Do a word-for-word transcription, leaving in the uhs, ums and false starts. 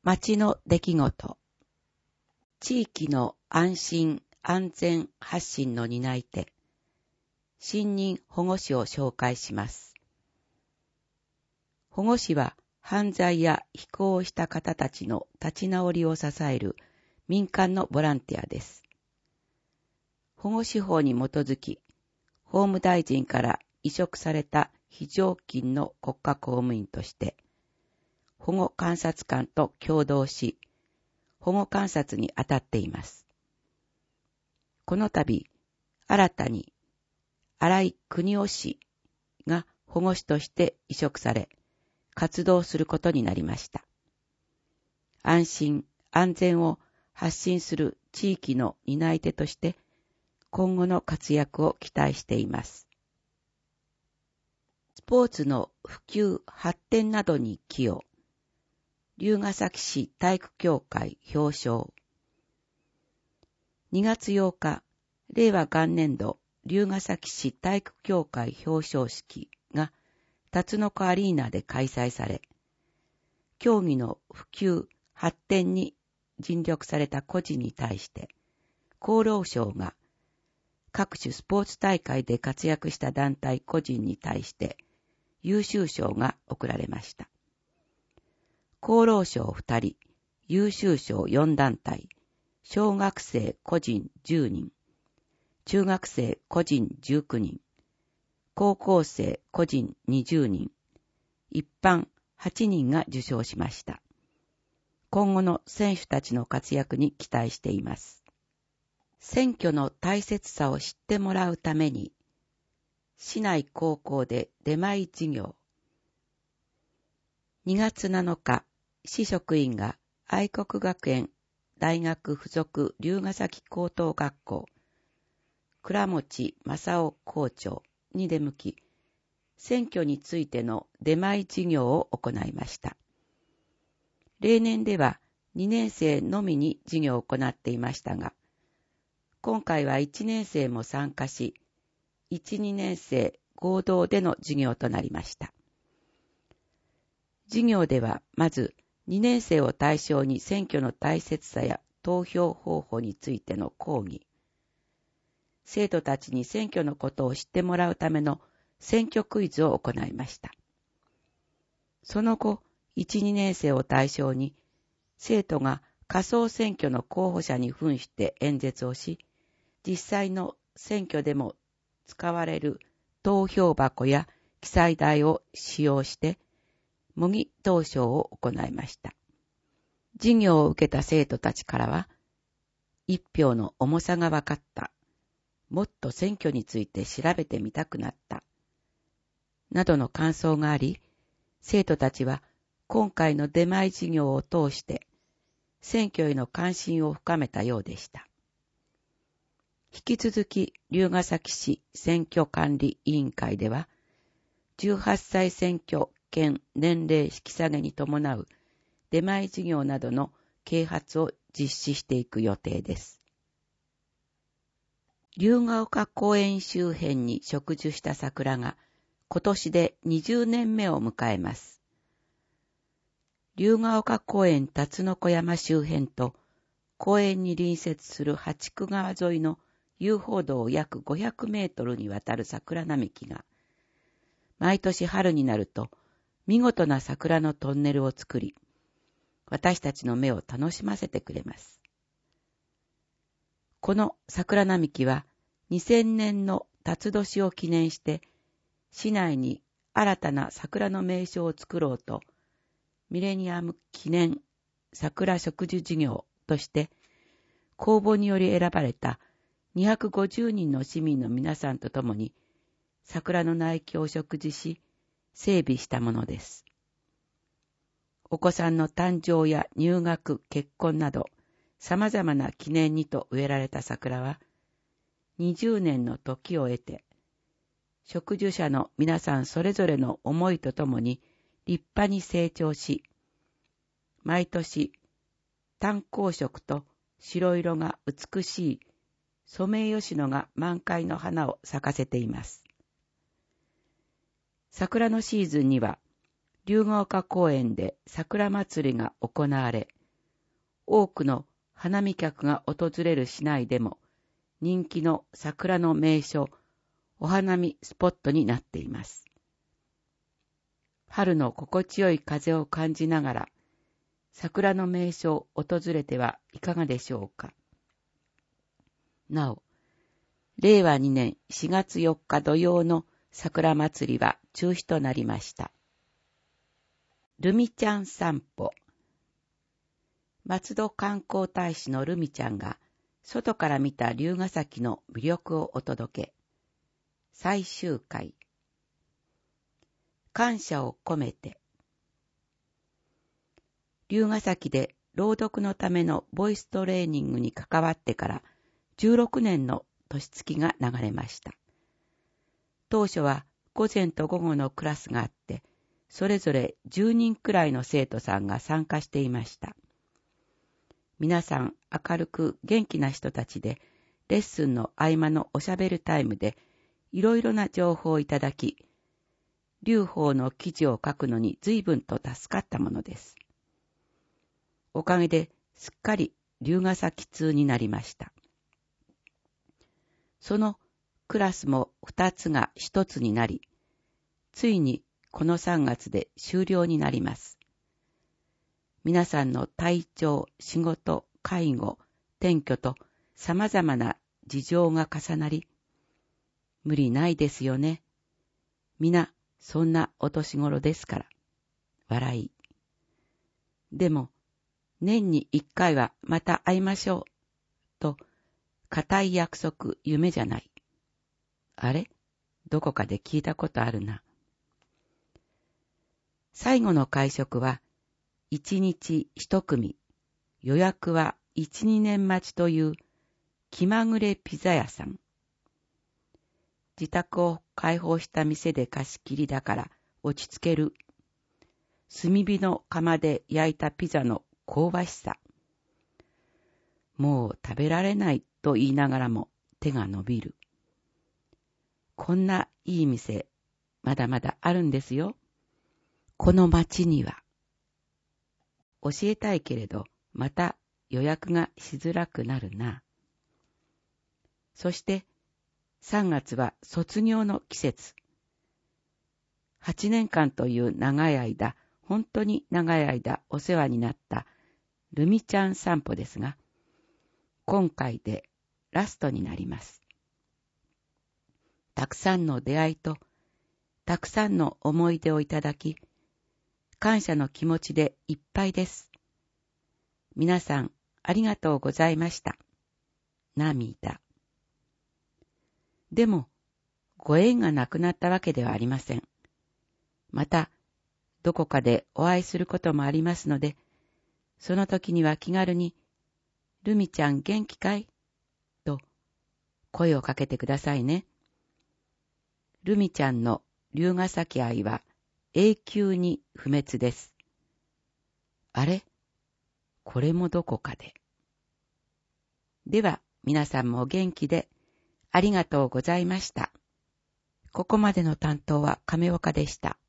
町の出来事。地域の安心安全発信の担い手、信任保護司を紹介します。保護司は犯罪や非行をした方たちの立ち直りを支える民間のボランティアです。保護司法に基づき、法務大臣から委嘱された非常勤の国家公務員として、保護観察官と共同し、保護観察に当たっています。この度、新たに新井邦夫氏が保護司として委嘱され、活動することになりました。安心、安全を発信する地域の担い手として、今後の活躍を期待しています。スポーツの普及、発展などに寄与。龍ケ崎市体育協会表彰。にがつようか、れいわ元年度龍ケ崎市体育協会表彰式が辰野湖アリーナで開催され、競技の普及、発展に尽力された個人に対して、厚労省が各種スポーツ大会で活躍した団体個人に対して優秀賞が贈られました。厚労省ふたり、優秀賞よん団体、小学生個人じゅうにん、中学生個人じゅうきゅうにん、高校生個人にじゅうにん、一般はちにんが受賞しました。今後の選手たちの活躍に期待しています。選挙の大切さを知ってもらうために、市内高校で出前授業。にがつなのか、市職員が愛国学園大学附属龍ケ崎高等学校、倉持正夫校長に出向き、選挙についての出前授業を行いました。例年ではにねん生のみに授業を行っていましたが、今回はいちねん生も参加し、いち、にねん生合同での授業となりました。授業ではまずにねん生を対象に選挙の大切さや投票方法についての講義、生徒たちに選挙のことを知ってもらうための選挙クイズを行いました。その後、いち、にねん生を対象に生徒が仮想選挙の候補者に扮して演説をし、実際の選挙でも使われる投票箱や記載台を使用して模擬投票を行いました。授業を受けた生徒たちからは、一票の重さが分かった、もっと選挙について調べてみたくなった、などの感想があり、生徒たちは今回の出前授業を通して選挙への関心を深めたようでした。引き続き龍ケ崎市選挙管理委員会では、じゅうはっさい選挙権年齢引き下げに伴う出前授業などの啓発を実施していく予定です。龍ケ丘公園周辺に植樹した桜が今年でにじゅうねんめを迎えます。龍ケ丘公園辰野湖山周辺と公園に隣接する八区川沿いの遊歩道約ごひゃくメートルにわたる桜並木が、毎年春になると見事な桜のトンネルを作り、私たちの目を楽しませてくれます。この桜並木はにせんねんの辰年を記念して、市内に新たな桜の名所を作ろうと、ミレニアム記念桜植樹事業として、公募により選ばれたにひゃくごじゅうにんの市民の皆さんと共に、桜の苗木を植樹し、整備したものです。お子さんの誕生や入学、結婚など、様々な記念にと植えられた桜は、にじゅうねんの時を経て、植樹者の皆さんそれぞれの思いとともに立派に成長し、毎年、単光色と白色が美しいソメイヨシノが満開の花を咲かせています。桜のシーズンには、龍ケ丘公園で桜祭りが行われ、 多くの花見客が訪れる市内でも人気の桜の名所、お花見スポットになっています。春の心地よい風を感じながら、桜の名所を訪れてはいかがでしょうか。なお、れいわにねんしがつよっか土曜の桜祭りは中止となりました。ルミちゃん散歩。松戸観光大使のルミちゃんが外から見た龍ヶ崎の魅力をお届け。最終回。感謝を込めて。龍ヶ崎で朗読のためのボイストレーニングに関わってからじゅうろくねんの年月が流れました。当初は午前と午後のクラスがあって、それぞれじゅうにんくらいの生徒さんが参加していました。皆さん明るく元気な人たちで、レッスンの合間のおしゃべるタイムでいろいろな情報をいただき、龍法の記事を書くのに随分と助かったものです。おかげですっかり龍ヶ崎通になりました。そのクラスも二つが一つになり、ついにこのさんがつで終了になります。皆さんの体調、仕事、介護、転居と様々な事情が重なり、無理ないですよね。皆そんなお年頃ですから。笑い。でも、年に一回はまた会いましょう。と、固い約束、夢じゃない。あれ？どこかで聞いたことあるな。最後の会食は、一日一組、予約は一、二年待ちという気まぐれピザ屋さん。自宅を開放した店で貸し切りだから落ち着ける。炭火の窯で焼いたピザの香ばしさ。もう食べられないと言いながらも手が伸びる。こんないい店、まだまだあるんですよ。この町には。教えたいけれど、また予約がしづらくなるな。そして、さんがつは卒業の季節。はちねんかんという長い間、本当に長い間お世話になったルミちゃん散歩ですが、今回でラストになります。たくさんの出会いと、たくさんの思い出をいただき、感謝の気持ちでいっぱいです。皆さん、ありがとうございました。涙。でも、ご縁がなくなったわけではありません。また、どこかでお会いすることもありますので、その時には気軽に、ルミちゃん元気かい？と声をかけてくださいね。ルミちゃんの龍ヶ崎愛は永久に不滅です。あれ？これもどこかで。では、皆さんも元気でありがとうございました。ここまでの担当は亀岡でした。